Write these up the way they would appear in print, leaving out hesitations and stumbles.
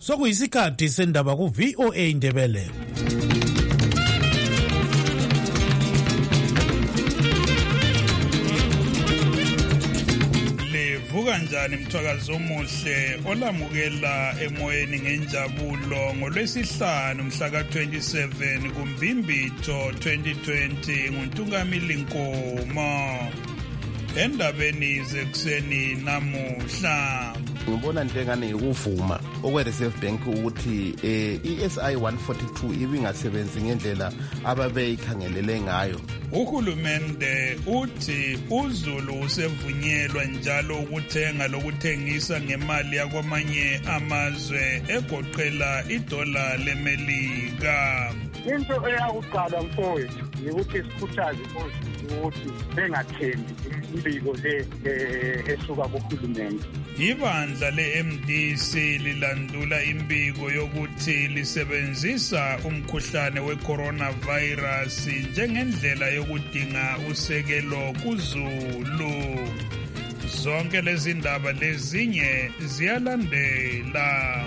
Sokuyisikhathi sendaba ku VOA Indebele. Levuka njani mthwakazo omuhle olamukela emoyeni ngenjabulo ngolwesihlanu mhla ka-27 kuMbimbitho 2020 nguNtungamili Nkomo. Endabeni zekuseni namuhla ngibona njengane ukuvuma okwe-Reserve Bank ukuthi i-SI 142 ibingasebenzi ngendlela ababeyikhangelele ngayo. Uhulumende uthi uZulu usevunyelwa njalo ukuthenga lokuthengisa ngemali yakwamanye amazwe egoqela idola leMelika. Into eyakuqala mfowethu ukuthi sikhuthaze ukuthi bengathembi imbiko le esuka kuhulumende. Ibandla le-MDC lilandula imbiko yokuthi lisebenzisa umkhuhlane we-coronavirus njengendlela yokudinga usekelo kuZulu. Zonke lezi ndaba lezinye ziyalandela.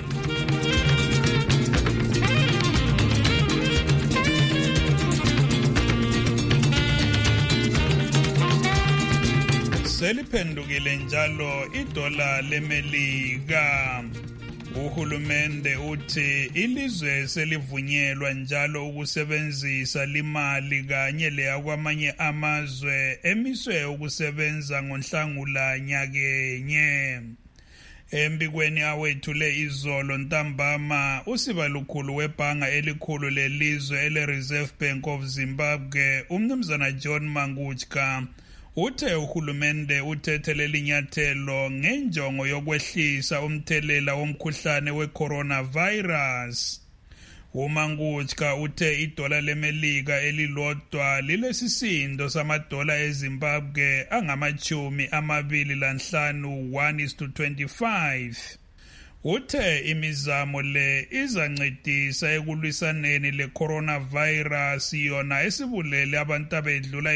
Seliphendukile njalo idola leMelika. Uhulumende uthi ilizwe selivunyelwa njalo ukusebenzisa limali kanye leyakwamanye amazwe emiswe ukusebenza ngoNhlangula nyakenye. Embikweni awethule izolo ntambama usibalukhulu webhanga elikhulu lelizwe ele-Reserve Bank of Zimbabwe umnumzana John Mangutska uthe uhulumende uthethele linyathelo ngenjongo yokwehlisa umthelela womkhuhlane we-coronavirus. uMangutska uthe idola leMelika elilodwa lilesisindo samadola eZimbabwe angama-25 1:25. Uthe imizamo le izancedisa ekulwisaneni le-coronavirus yona esibulele abantu abedlula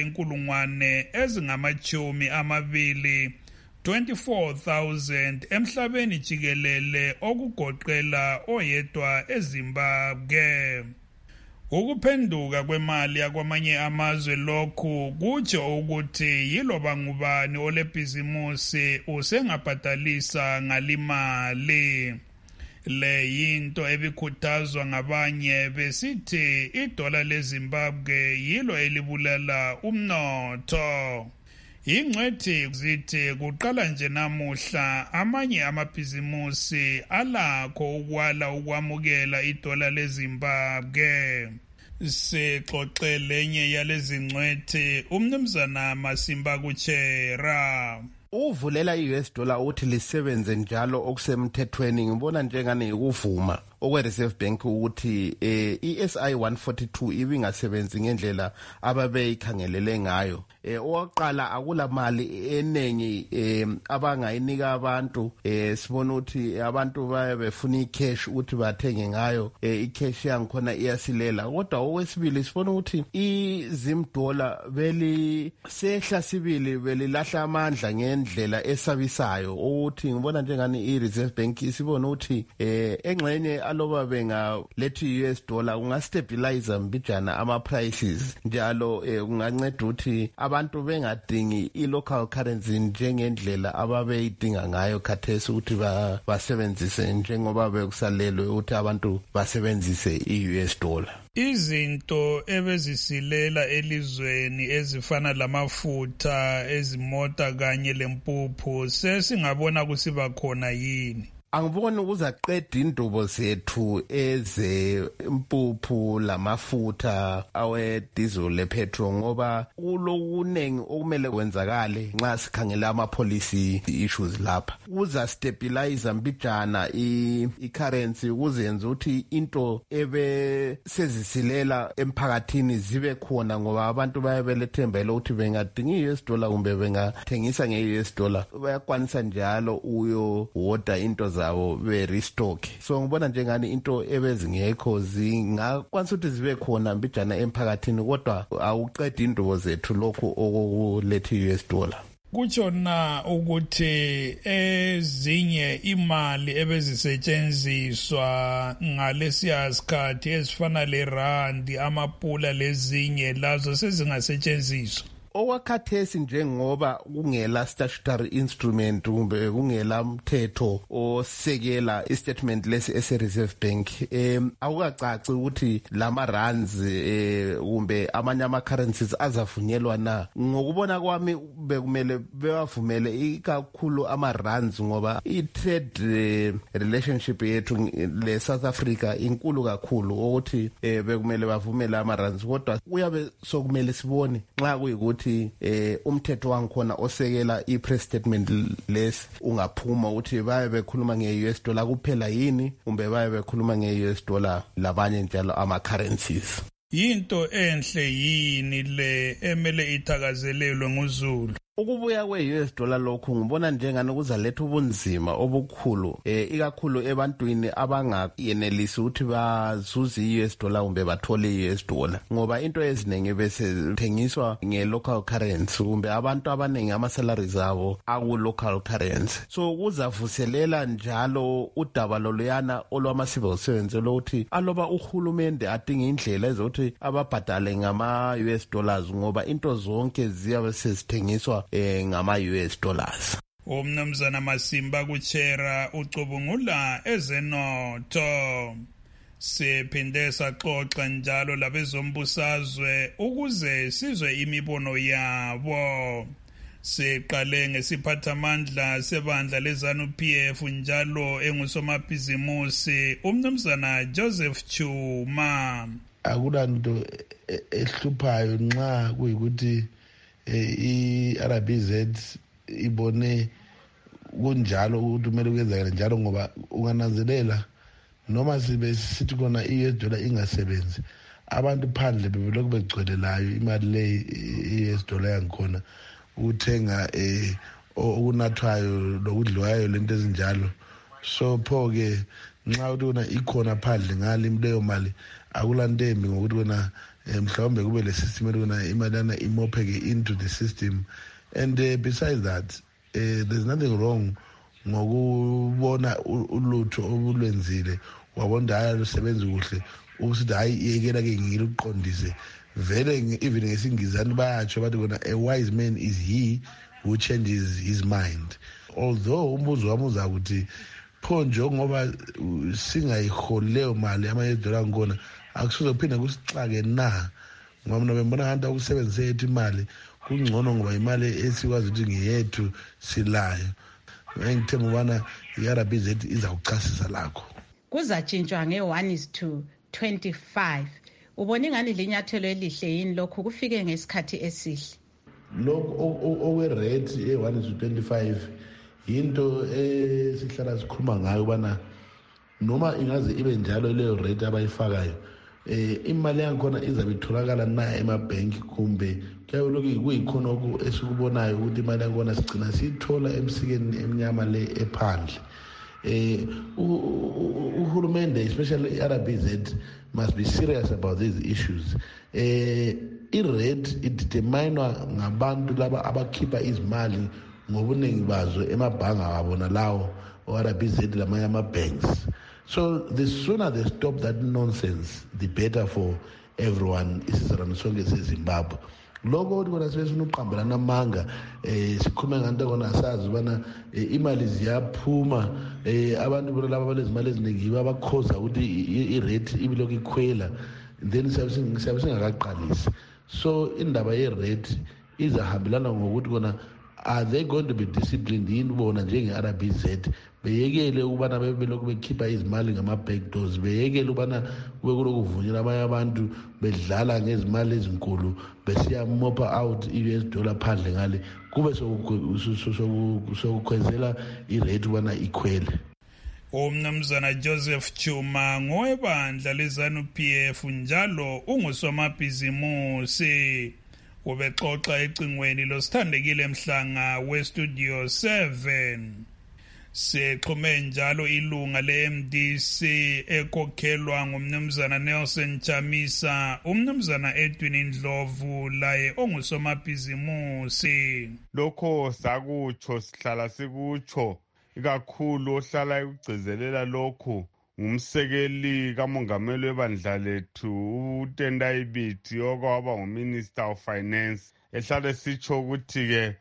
24,000 emhlabeni jikelele okugoqela oyedwa eZimbabwe. Ukuphenduka kwemali yakwamanye amazwe lokhu kutsho ukuthi yiloba ngubani olebhizimusi usengabhadalisa ngalimali. Le yinto ebikhuthazwa ngabanye besithi idola leZimbabwe yilo elibulala umnotho. Ingcwethi zithi kuqala nje namuhla amanye amabhizimusi alakho ukwala ukwamukela idola leZimbabwe. Sexoxe lenye yalezi ngcwethi umnumzana Masimba Kuchera. Uvulela i-US dollar uthi lisebenze njalo okusemthethweni ngibona njengane ukuvuma okwe-Reserve Bank ukuthi i-SI 142 ibingasebenzi ngendlela ababeyikhangelele ngayo. Oqala akula mali enengi abangayinika abantu. Sibona ukuthi abantu bayabefuna icash ukuthi bathenge ngayo, icash yangikhona iyasilela. Kodwa okwesibili sibona ukuthi izimdola sehla sibili belilahla amandla ngendlela esabisayo ukuthi ngibona njengani i-Reserve Bank isibona ukuthi engxenye aloba bengaletha i-US dollar kungastabilize mbijana ama-prices njalo kunganceda ukuthi abantu bengadingi i-local currency njengendlela ababeyidinga ngayo khathesi ukuthi basebenzise njengoba bekusalelwe ukuthi abantu basebenzise i-US dollar. Izinto ebezisilela elizweni ezifana lamafutha ezimota kanye lempuphu sesingabona kusiba khona yini? Angiboni ukuzaqeda indubo zethu ezempuphu lamafutha awe-diesel le-petrol ngoba kulokunengi okumele kwenzakale nxa sikhangela ama-policy issues lapha. Kuzastabilize mbijana i-currency kuzenza ukuthi into ebesezisilela emphakathini zibe khona ngoba abantu bayabelethembela ukuthi bengadinga i-US dollar kumbe bengathengisa nge-US dollar bayakwanisa njalo uyowoda into zabo be-restock. So ngibona njengani into ebezingekho zingakwanisa ukuthi zibe khona mbijana emphakathini kodwa awuqeda indubo zethu lokhu okuletha i-US dollar. kutsho na ukuthi ezinye imali ebezisetshenziswa ngalesiya sikhathi ezifana lerandi, amapula lezinye lazo sezingasetshenziswa? Okwakhathesi njengoba kungela statutory instrument kumbe kungela mthetho osekela istatement lesi ese-Reserve Bank, akukacaci ukuthi lama rands kumbe amanye ama-currencies azavunyelwa na. Ngokubona kwami bekumele bewavumele ikakhulu ama-rands ngoba i-trade relationship yethu le-South Africa inkulu kakhulu ukuthi bekumele bavumele ama-rands, kodwa kuyabe sokumele sibone nxa kuyikuthi umthetho wangikhona osekela i-press statement lesi ungaphuma ukuthi baye bekhuluma nge-US dollar kuphela yini kumbe baye bekhuluma nge-US dollar labanye njalo ama-currencies. Yinto enhle yini le emele ithakazelelwe nguZulu? Ukubuya kwe-US dollar lokhu ngibona njengani kuzaletha ubunzima obukhulu ikakhulu ebantwini abangayenelisi ukuthi bazuze i-US dollar kumbe bathole i-US dollar, ngoba into eziningi bese thengiswa nge-local currency kumbe abantu abaningi ama-salaries abo aku-local currency. So kuzavuselela njalo udaba loluyana olwama-civil servants lokuthi aloba uhulumende adinga indlela ezokuthi ababhadale ngama-US dollars ngoba into zonke ziyabe sezithengiswa ngama-US dollars. Umnumzana Masimba kuchera ucubungula ezenotho. Siphinde saxoxa njalo labezombusazwe ukuze sizwe imibono yabo. Siqale ngesiphathamandla sebandla leZANU-PF njalo engusomabhizimusi umnumzana Joseph Chuma. Akulanto ehluphayo nxa kuyikuthi i-RBZ ibone kunjalo ukuthi kumele kwenzakale njalo, ngoba ungananzelela noma sibe sithi kona i-US dollar ingasebenzi, abantu phandle bebelokhu begcwelelayo imali le i-US dollar yangikhona ukuthenga okunathwayo lokudliwayo lento ezinjalo. So pho-ke nxa ukuthi kona ikhona phandle ngale leyo mali akulantembi ngokuthi kona mhlawumbe kube le system ekuna imalana imopheke into the system. And besides that there's nothing wrong ngokubona ulutho obulwenzile wabona hayi lusebenza kuhle ubusithi hayi yekela ke ngiliqondise vele even ngesingizani bayatsho bathi kona a wise man is he who changes his mind. Although umbuzo wami uza ukuthi pho njengoba singayiholeyo mali ama-dollar ngona akusuze kuphinde kusixake na, ngoba mina bembona ngathi ukusebenzisa yethu imali kungcono ngoba imali esikwazi ukuthi ngiyethu silayo. Ngithemba ubana i-RBZ izawuchasisa lakho. Kuzatshintshwa nge-1:25. Ubona ingani linyathelo elihle yini lokhu kufike ngesikhathi esihle? Lokho okwe-rate ye-1:25 yinto esihlala sikhuluma ngayo ubana noma ingaze ibe njalo leyo rate abayifakayo imali yangikhona izabe itholakala na emabhenki kumbe kuyabe kuyikhona esikubonayo ukuthi imali yangikhona sigcina siyithola emsikeni emnyama le ephandle. Uhulumende especially i-RBZ must be serious about these issues. I-rate ideterminwa ngabantu laba abakhipha izimali ngobuningi bazo emabhanga wabona lawo o-RBZ lamanye ama-banks. So the sooner they stop that nonsense, the better for everyone isizalwane sonke seZimbabwe. Lokho ukuthi kona sifuna uqambelana amanga sikhulume ngento kona asazi ubana imali ziyaphuma abantu bona laba balezimali eziningi babakhoza ukuthi i-rate ibilokhu ikhwela then siyabe singakaqalisi. So indaba ye-rate izahambelana ngokuthi kona are they going to be disciplined yini bona njenge-RBZ beyekele ukubana bebelokhu bekhipha izimali ngama-back doors, beyekele ukubana kube kulokuvunyelwa abanye abantu bedlala ngezimali ezinkulu besiya mopa out i-US dollar phandle ngale kube sokukhwezela i-rate ubana ikhwele. Umnumzana Joseph Chuma ngowebandla leZANU-PF njalo ungusomabhizimusi. Ubexoxa ecingweni losithandekile Mhlanga weStudio 7. Sexhume njalo ilunga le-MDC ekhokhelwa ngumnumzana Nelson Chamisa, umnumzana Edwin Ndlovu laye ongusomabhizimusi. Lokho sakutsho sihlala sikutsho, ikakhulu ohlala ekugcizelela lokhu ngumsekeli kamongameli webandla lethu uTendai Biti okwaba nguMinister of Finance. Ehlale sitsho ukuthi-ke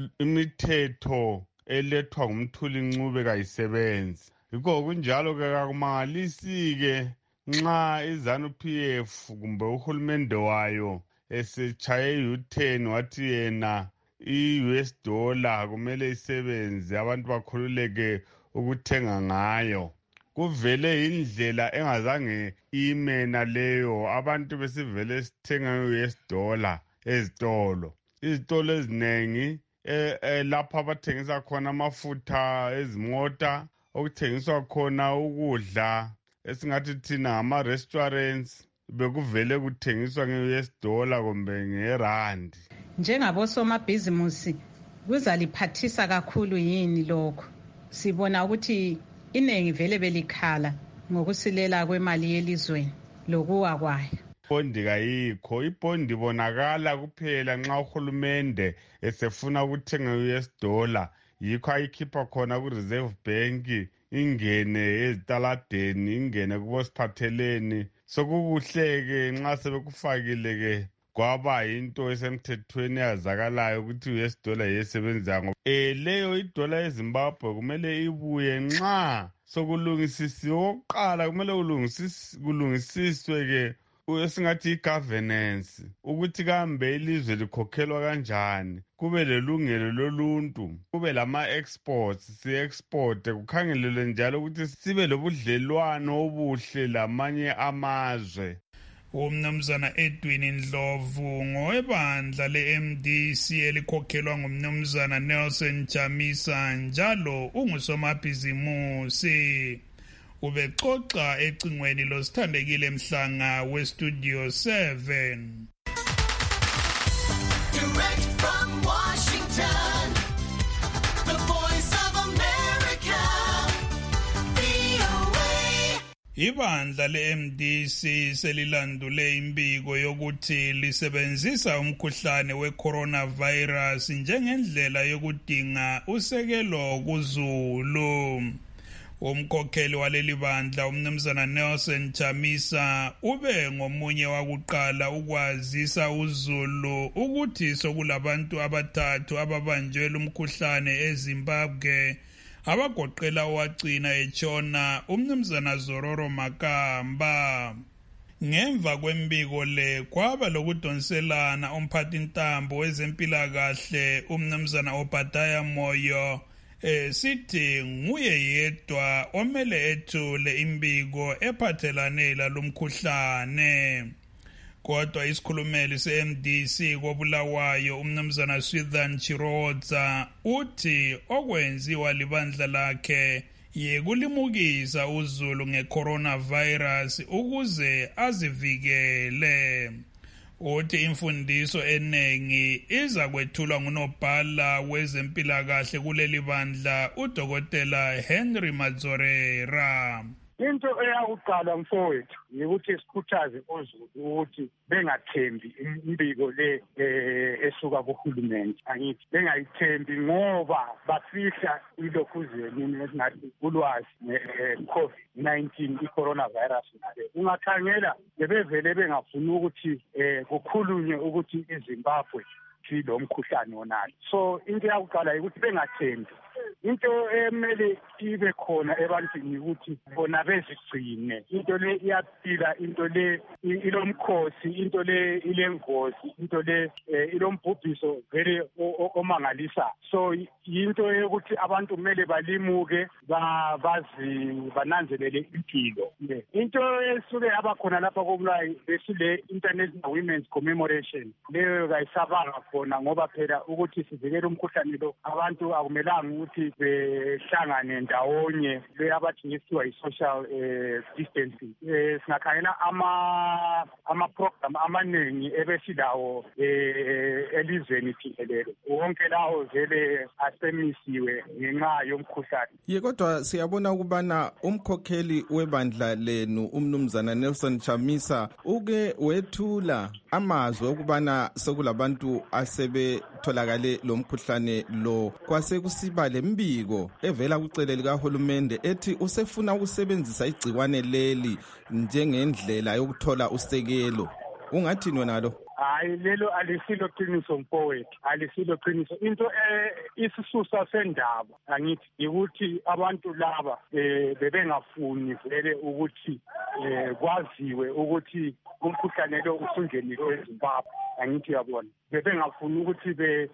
imithetho elethwa ngumthuli ncube kayisebenzi. Yikho kunjalo-ke kakumangalisi-ke nxa iZANU-PF kumbe uhulumende wayo esechaye u-10 wathi yena i-US dollar kumele isebenze abantu bakhululeke ukuthenga ngayo. Kuvele indlela engazange imena leyo, abantu besivele sithenga i-US dollar ezitolo. Izitolo ezinengi lapha abathengisa khona amafutha ezimota, okuthengiswa khona ukudla esingathi thina ngama-restaurants, bekuvele kuthengiswa nge-US dollar kumbe ngerandi. Njengabosomabhizimusi kuzaliphathisa kakhulu yini lokho? Sibona ukuthi iningi vele belikhala ngokusilela kwemali yelizweni lokuwa kwayo. Ibondi kayikho, ibondi ibonakala kuphela nxa uhulumende esefuna ukuthenga i-US dollar, yikho ayikhipha khona ku-Reserve Bank, ingene ezitaladeni, ingene kubosiphatheleni. Sokukuhle-ke nxa sebekufakile-ke kwaba yinto esemthethweni yazakalayo ukuthi i-US dollar yesebenza ngoba leyo idola yeZimbabwe kumele ibuye nxa sokulungisisiwe. Okokuqala kumele kulungisiswe-ke esingathi i-governance, ukuthi kambe ilizwe likhokhelwa kanjani, kube lelungelo loluntu, kube lama-exports, si-exporte, kukhangelelwe njalo ukuthi sibe lobudlelwano obuhle lamanye amazwe. Umnumzana Edwin Ndlovu ngowebandla le-MDC elikhokhelwa ngumnumzana Nelson Chamisa, njalo ungusomabhizimusi. Ubexoxa ecingweni losithandekile Mhlanga we-Studio 7. Direct from Washington, the Voice of America, VOA. Ibandla le-MDC selilandule imbiko yokuthi lisebenzisa umkhuhlane we-coronavirus njengendlela yokudinga usekelo kuZulu. Umkhokheli waleli bandla umnumzana Nelson Chamisa ube ngomunye wakuqala ukwazisa uZulu ukuthi sokulabantu abathathu ababanjwe umkhuhlane eZimbabwe, abagoqela owagcina etshona umnumzana Zororo Makamba. Ngemva kwembiko le kwaba lokudonselana umphathintambo wezempilakahle umnumzana Obadiah Moyo sithi nguye yedwa omele ethule imbiko ephathelane lalomkhuhlane. Kodwa isikhulumeli se-MDC koBulawayo umnumzana Swithan Chirodza uthi okwenziwa libandla lakhe yekulimukisa uZulu nge-coronavirus ukuze azivikele. Uthi imfundiso enengi iza kwethulwa ngunobhala wezempilakahle kuleli bandla uDokotela Henry Madzorera. Into eyakuqala mfowethu yikuthi sikhuthaze uZulu ukuthi bengathembi imbiko le esuka kuhulumende. Angithi bengayithembi ngoba bafihla ilokhuzeni esingathi ulwazi COVID-19 i-coronavirus ngale. Ungakhangela bebevele bengafuni ukuthi kukhulunywe ukuthi iZimbabwe lo mkhuhlane wonalo. So into yakuqala ukuthi bengathembi. Into emele ibe khona ebantwini ukuthi bona bezigcine. Into le iyaphila, into le ilomkhosi, into le ilengozi, into le ilombhubhiso vele omangalisa. So into yokuthi abantu kumele balimuke bazi bananzelele impilo. Into esuke yabakhona lapha koBulawayo besile International Women's Commemoration leyo kayisabanga khona ngoba phela ukuthi sivikele umkhuhlane lo abantu akumelanga ukuthi behlangane ndawonye le abathi ngethiwa yi-social distancing. Singakhangela ama-program amaningi ebesilawo elizweni jikelele. Wonke lawo vele asemisiwe ngenxa yomkhuhlane. Ye kodwa siyabona ukubana umkhokheli webandla lenu umnumzana Nelson Chamisa uke wethula amazwi okubana sekulabantu asebetholakale lo mkhuhlane lo. Kwase kusiba lembiko evela kucele likahulumende ethi usefuna ukusebenzisa igciwane leli njengendlela yokuthola usekelo. Ungathini wena lo? Hayi lelo alisilo qiniso mfowethu, alisilo qiniso. Into isisusa sendaba angithi ukuthi abantu laba bebengafuni vele ukuthi kwaziwe ukuthi umkhuhlane lo usungenile eZimbabwe. Angithi uyabona, bebengafuni ukuthi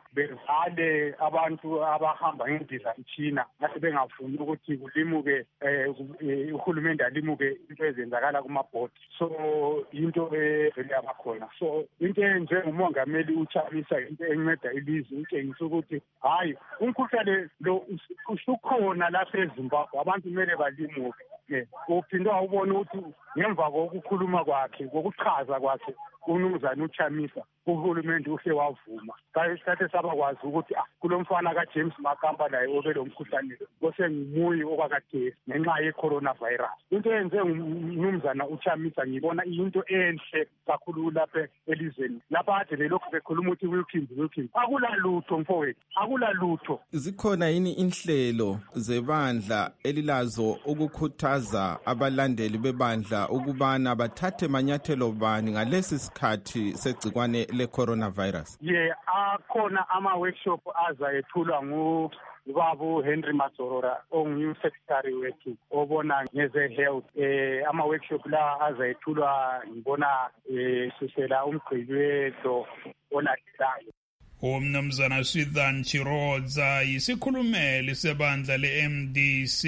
bevale abantu abahamba ngendizamtshina, ngathi bengafuni ukuthi kulimuke uhulumende alimuke into ezenzakala kumabhodi. So into vele yabakhona. So into njengomongameli uChamisa into enceda ilizwe utshengisa ukuthi hayi umkhuhlane lo usukhona lapha eZimbabwe, abantu kumele balimuke. Uphinde wawubona ukuthi ngemva kokukhuluma kwakhe, kokuchaza kwakhe umnumzana uChamisa, uhulumende uhle wavuma. Kayisithathe sabakwazi ukuthi kulo mfana kaJames Makamba naye obelo mkhuhlane osengimuyi okwakade ngenxa ye-coronavirus. Into eyenze umnumzana uChamisa ngibona into enhle kakhulu lapha elizweni. Lapha ade belokhu bekhuluma ukuthi Wilkins. Akulalutho mfowethu, akulalutho. Zikhona yini inhlelo zebandla elilazo ukukhuthaza abalandeli bebandla ukubana bathathe manyathelo bani ngalesi sikhathi segcikwane le-coronavirus? Akhona ama-workshop azayethulwa ngubaba Henry Mazorora ongu-new secretary wethu obona ngeze-health. Ama-workshop la azayethulwa ngibona susela uMgqibelo olandelayo. Umnumzana Swithan Chirodza yisikhulumeli sebandla le-MDC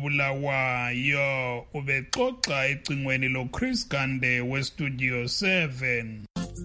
koBulawayo ubexoxa ecingweni loChris Gande weStudio 7.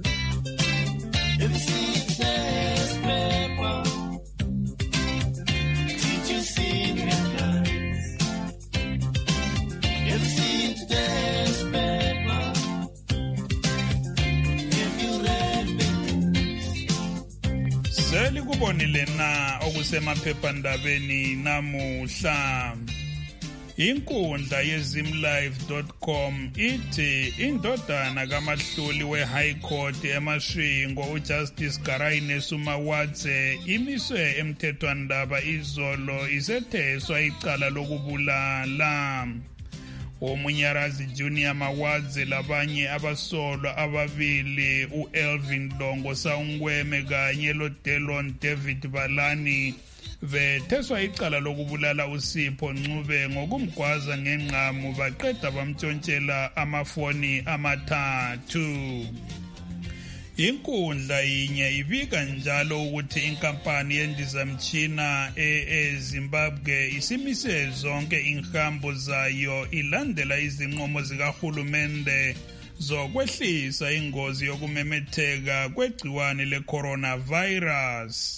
Selikubonile na okusemaphephandabeni namuhla. Inkundla yezimlive.com ithi indodana kamahluli we-High Court eMashingo uJustice Garayine Sumawadze imiswe emthethwandaba izolo isetheswa icala lokubulala. Umunyarazi Junior Mawadze labanye abasolwa ababili uElvin Longo Sawungweme kanye loDelon David Balani betheswa icala lokubulala uSipho Ncube ngokumgwaza ngengqamu baqeda bamtshontshela amafoni amathathu. Inkundla yinye ibika njalo ukuthi inkampani yendizamtshina eZimbabwe isimise zonke inhambo zayo ilandela izinqumo zikahulumende zokwehlisa ingozi yokumemetheka kwegciwane le-coronavirus.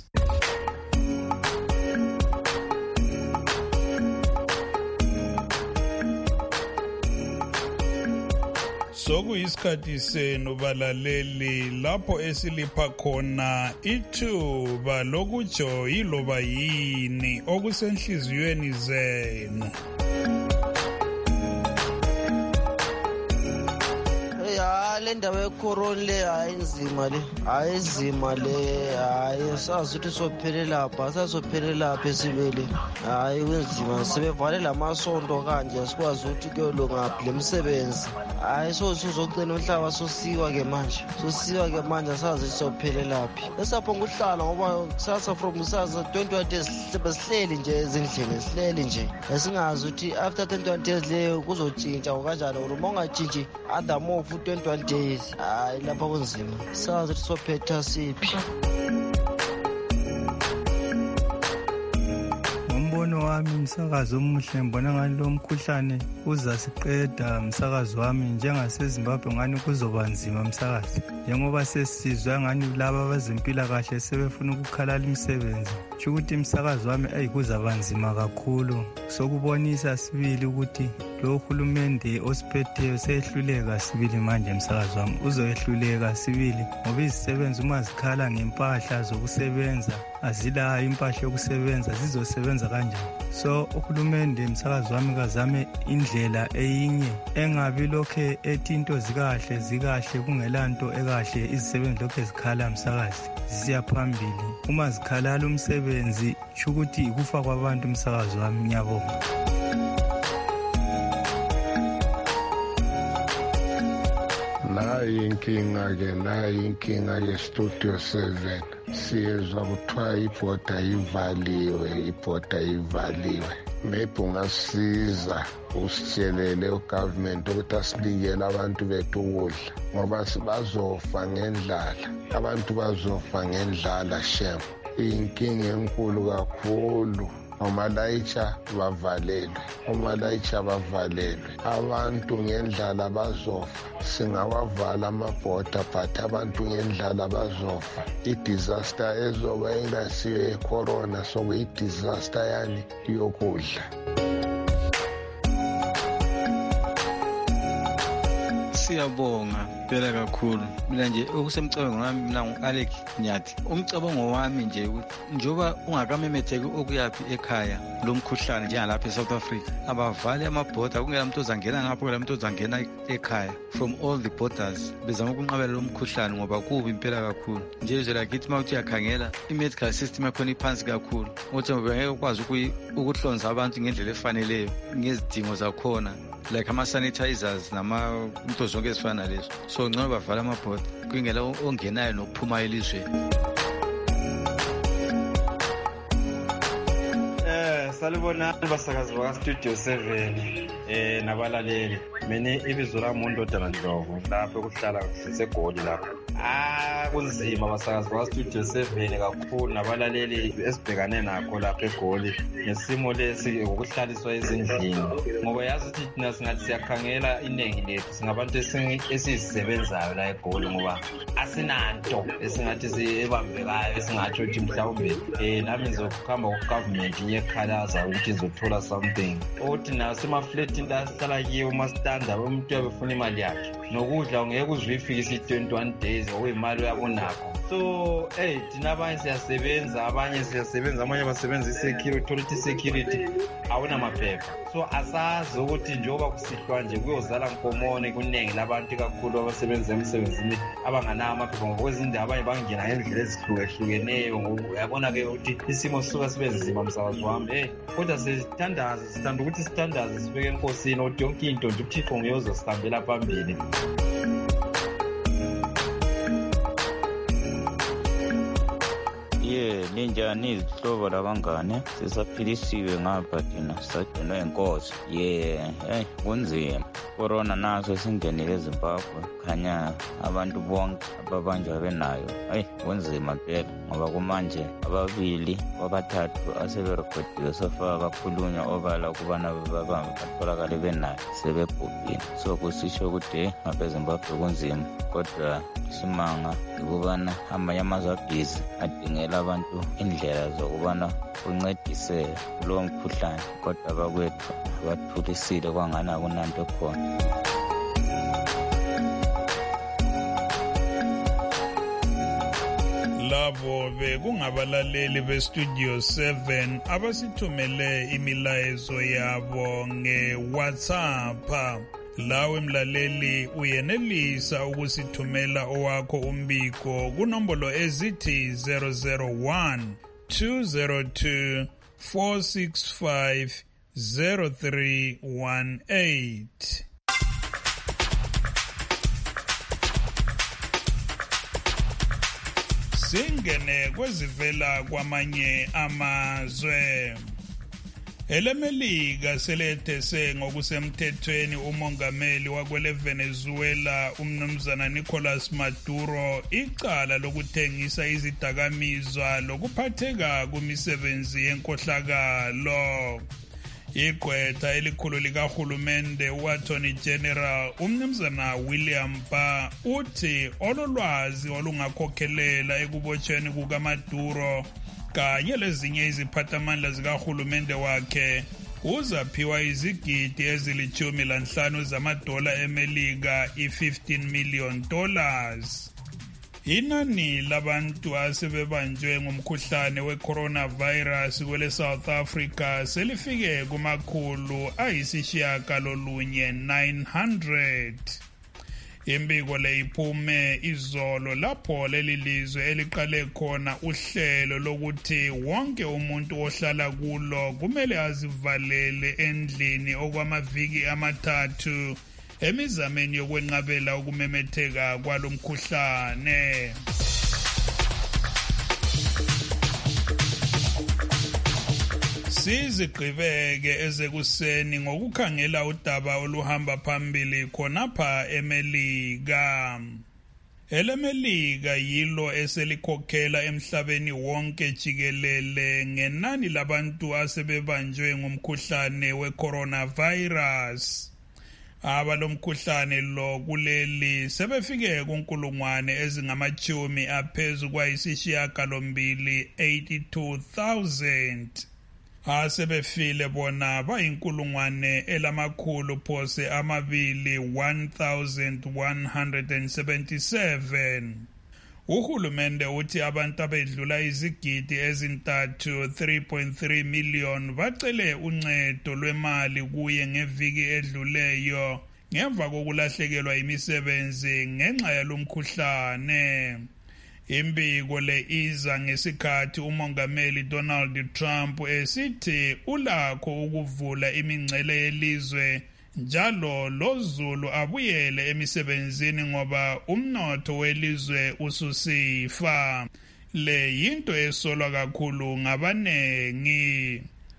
Sokuyisikhathi senu balaleli lapho esilipha khona ithuba lokutsho yiloba yini okusenhliziyweni zenu. Le ndaba yecorona le ayinzima le hayi sazi ukuthi sophelela lapha sasophelela lapha esibele hayi kunzima sebevale lamasonto kanje sikwazi ukuthi kuyolungaphi lemsebenzi hayi sozocela umhlaba sosiwa ke manje sazi sophelela laphi esaphonga uhlala ngoba kusasa from kusasa 21 days sihleli nje ezindlini sihleli nje esingazi ukuthi after 21 days leyo kuzotshintsha kanjani uma ungatshintshi other more for 21 days hayi lapha kunzima sazi ukuthi sophetha siphi. Ngombono wami umsakazo omuhle ngibona ngani lo mkhuhlane uzasiqeda msakazo wami njengaseZimbabwe ngani kuzoba nzima msakazi njengoba sesizwa ngani laba abezempilakahle sebefuna ukukhalala imisebenzi kusho ukuthi umsakazo wami kuzaba nzima kakhulu sokubonisa sibili ukuthi lo hulumende osiphetheyo seyehluleka sibili manje msakazi wami uzoyehluleka sibili ngoba izisebenzi uma zikhala ngempahla zokusebenza azilayo impahla yokusebenza zizosebenza kanjani so uhulumende msakazi wami kazame indlela eyinye engabi lokhe ethi into zikahle kungela nto ekahle izisebenzi lokhe zikhala msakazi zisiya phambili uma zikhalala umsebenzi kusho ukuthi ikufa kwabantu msakazi wami ngiyabonga nayo inkinga ye-Studio 7 siyezwa kuthiwa ibhoda ivaliwe maybe ungasiza usitshelele ugovernment ukuthi asinikele abantu bethu ukudla ngoba bazofa ngendlala shem inkinga enkulu kakhulu omalayitsha bavalelwe abantu ngendlala bazofa singawavala amabhoda but abantu ngendlala bazofa i-disaster ezoba ingasiyo ye-corona sokuyi-disaster yani yokudla siyabonga phela kakhulu mina nje okusemcabangweni wami mina ngu-Alex Nyathi umcabango wami nje njoba ungakamemetheki okuyaphi ekhaya lo mkhuhlane njengalapha eSouth Africa abavale amabhoda kungela muntu ozangena ngapho kungela muntu ozangena ekhaya from all the borders bezama ukunqabela lo mkhuhlane ngoba kubi impela kakhulu nje izwe lakithi uma uthi yakangela i-medical system yakhona iphansi kakhulu ukuthi ngeke ukwazi ukuhlonza abantu ngendlela efaneleyo ngezidingo zakhona like ama-sanitizers into zonke ezifana nalezo so ngcono bavala amabhoda kungela ongenayo nokuphumayo elizweni salibonani basakazi baka-Studio 7 nabalaleli mina ibizo lami uNdodana Ndlovu lapho kuhlala segoli lapho kunzima basakazi baka-Studio 7 kakhulu nabalaleli esibhekane nakho lapho eGoli nesimo lesi ukuhlaliswa ezindlini ngoba yazi ukuthi thina singathi siyakhangela iningi lethu singabantu esizisebenzayo la eGoli ngoba asinanto esingathi ebambekayo esingatsho ukuthi mhlawumbe nami ngizokuhamba ku-government iyekhalaza ukuthi ngizothola something ukuthi nasemafleti into asihlala kiyo umastanda umuntu uyabefuna imali yakhe nokudla ungeke uzwifikise i-21 days okuyimali uyabonakho so thina abanye siyasebenza amanye basebenza i-security security awunamaphepha so asazi ukuthi njengoba kusihlwa nje kuyozala nkomone kuningi labantu kakhulu abasebenza emsebenzini abanganawo amaphepha ngokwezindawo abanye bangena ngendlela ezihlukehlukeneyo uyabona-ke ukuthi isimo sisuka sibe nzima msakazi wami kodwa sithanda ukuthi sithandaze sibeke enkosini ukuthi yonke into nje uThixo ngiyozosihambela phambili ninjani izihlobo labangane sisaphilisiwe ngapha thina sagcinwe inkosi kunzima corona naso singenile eZimbabwe khanya abantu bonke ababanjwa benayo kunzima phela ngoba kumanje ababili wabathathu aseberekhodiwe sofaka kakhulunywa obala ukubana batholakale benayo sebebhubhile so kusisho ukuthi ngabeZimbabwe kunzima kodwa isimanga ukubana amanye amazwe abhizi adingela abantu indlela zokubana kuncedise kulowo mkhuhlane kodwa abakwethu abathulisile kwangani akunanto khona labo bekungabalaleli beStudio 7 abasithumele imilayezo yabo ngeWhatsApp lawe mlaleli uyenelisa ukusithumela owakho umbiko kunombolo ezithi 001 202 465 0318 singene kwezivela kwamanye amazwe EleMelika selethese ngokusemthethweni umongameli wakwele Venezuela umnumzana Nicolas Maduro icala lokuthengisa izidakamizwa lokuphatheka kumisebenzi yenkohlakalo. Igqwetha elikhulu likahulumende u-Attorney General umnumzana William Barr uthi ololwazi olungakhokhelela ekubotshweni kukaMaduro kanye lezinye iziphathamandla zikahulumende wakhe uzaphiwa izigidi ezili-15 zamadola eMelika i-$15 million. Inani labantu asebebanjwe ngumkhuhlane we-coronavirus kwele South Africa selifike kumakhulu ayisishiyagalolunye 900. Imbiko le iphume izolo lapho leli lizwe eliqale khona uhlelo lokuthi wonke umuntu ohlala kulo kumele azivalele endlini okwamaviki amathathu emizameni yokwenqabela ukumemetheka kwalomkhuhlane. Sizigqibeke ezekuseni ngokukhangela udaba oluhamba phambili khonapha eMelika. EleMelika yilo eselikhokhela emhlabeni wonke jikelele ngenani labantu asebebanjwe ngumkhuhlane we-coronavirus. Abalomkhuhlane lo kuleli sebefike kunkulungwane ezingamachumi aphezu kwayisishiyagalombili 82,000. Asebefile bona bayinkulungwane elamakhulu phose amabili 1,177. Uhulumende uthi abantu abedlula izigidi ezintathu 3.3 million bacele uncedo lwemali kuye ngeviki edluleyo ngemva kokulahlekelwa imisebenzi ngenxa yalomkhuhlane. Imbiko le iza ngesikhathi umongameli Donald Trump esithi ulakho ukuvula imingcele yelizwe njalo lozulu abuyele emisebenzini ngoba umnotho welizwe ususifa. Le yinto esolwa kakhulu ngabanengi.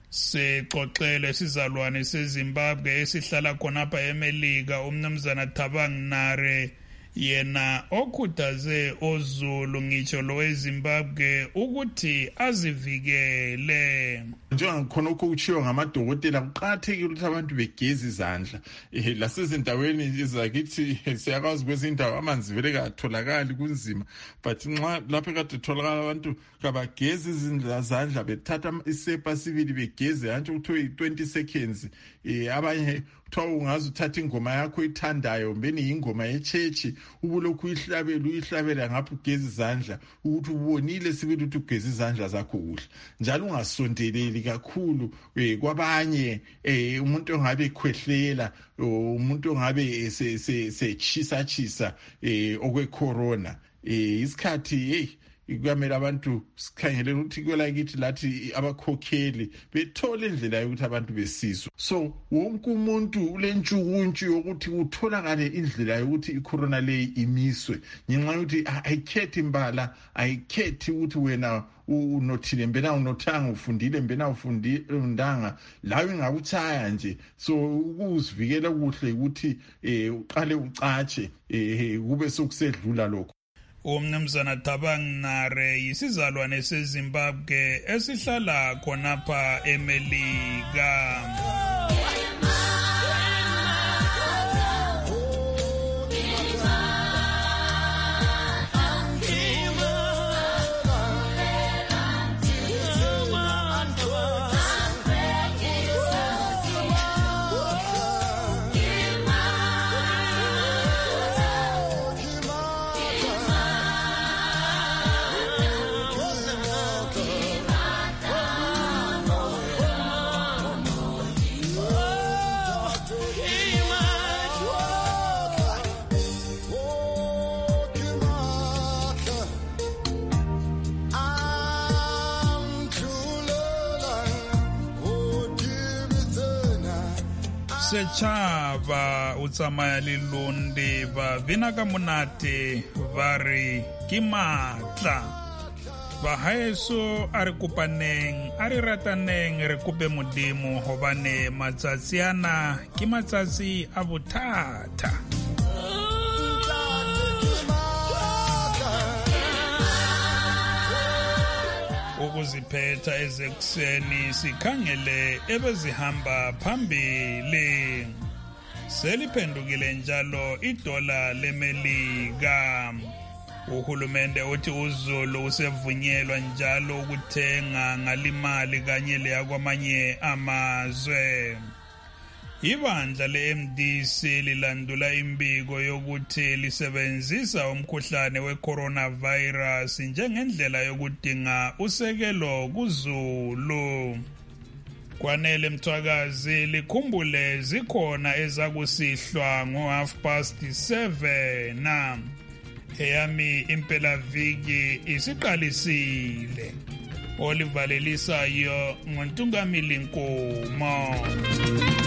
Sexoxele sizalwane seZimbabwe esihlala khonapha eMelika umnumzana Thabang Nare yena okhuthaze ozulu ngitsho lo weZimbabwe ukuthi azivikele. Njengakhona okutshiwo ngamadokotela kuqakathekile ukuthi abantu begeze izandla lasezindaweni zakithi siyakwazi kwezindawo amanzi vele katholakali kunzima but nxa lapho kade tholakala abantu kabageze izandla bethatha isepa sibili begeze hantsho kuthiwe 20 seconds. Abanye kuthiwa ungaze uthatha ingoma yakho ithandayo mbeni yingoma yechechi ubulokhu uyihlabela ngapho ugeze izandla ukuthi ubonile sibili ukuthi ugeze izandla zakho kuhle njalo ungasondeleli kakhulu kwabanye umuntu ongabe ekhwehlela umuntu ongabe sechisa okwe corona isikhathi kuyamele abantu sikhangele ukuthi kwelakithi lathi abakhokheli bethole indlela yokuthi abantu besizwe. So wonke umuntu ulentshukuntshu yokuthi kutholakale indlela yokuthi icorona leyi imiswe ngenxa yokuthi ayikhethi imbala ayikhethi ukuthi wena unothile mbena unothanga ufundile mbena ufundanga lawe ngakuthaya nje. So ukuzivikela kuhle ukuthi uqale ucatshe kube sokusedlula lokho. Umnumzana Thabang Nare yisizalwane seZimbabwe esihlala khonapha eMelika. Setšhaba o tsamaya le Londi ba bina ka monate ba re ke maatla. bahaeso a re kopaneng a re rataneng re kope modimo hobane matsatsi ana ke matsatsi a bothata. Ukuziphetha ezekuseni sikhangele ebezihamba phambili. Seliphendukile njalo idola leMelika. Uhulumende uthi uZulu usevunyelwa njalo ukuthenga ngalimali kanye leyakwamanye amazwe. Ibandla le-MDC lilandula imbiko yokuthi lisebenzisa umkhuhlane we-coronavirus njengendlela yokudinga usekelo kuZulu. Kwanele Mthwakazi likhumbule zikhona ezakusihlwa ngo7:30. Eyami impela viki isiqalisile. Olivalelisayo ngoNtungamili Nkomo.